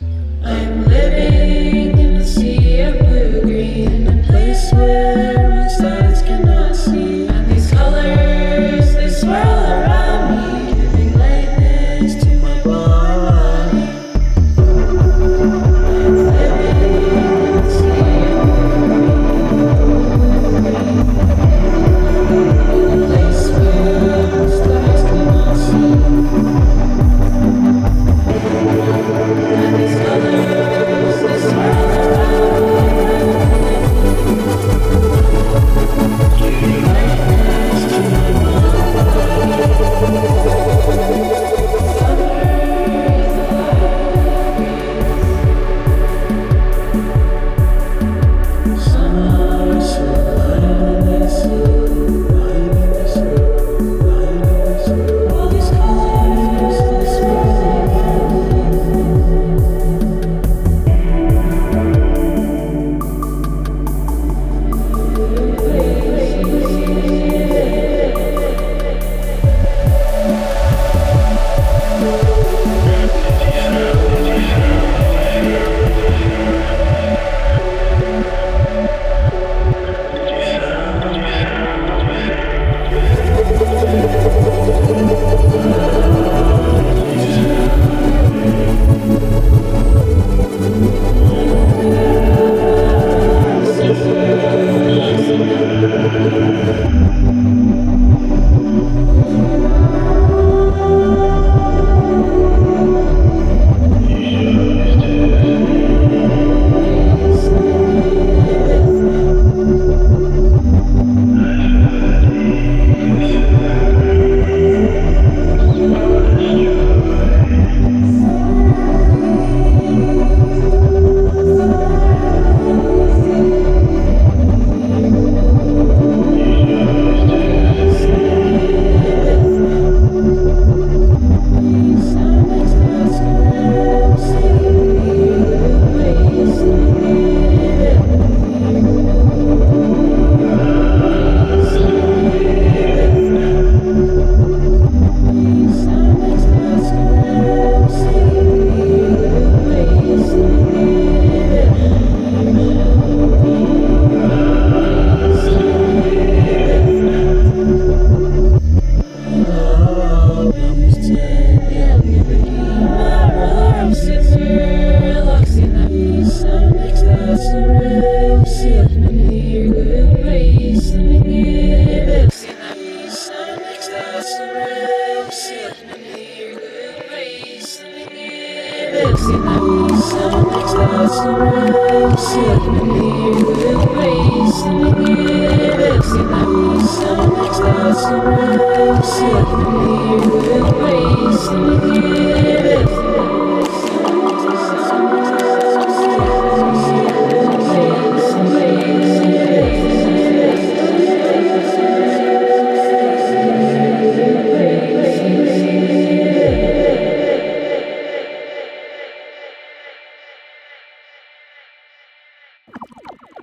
I'm living in a sea of blue-green, a place where my stars cannot see. And these colors, they swirl around me, giving lightness to my body. I'm living in a sea of blue-green, a place where my stars cannot see. And these colors, they swirl around me, giving lightness to my summer is so light and so light and so light and so. All these colors, they swirl see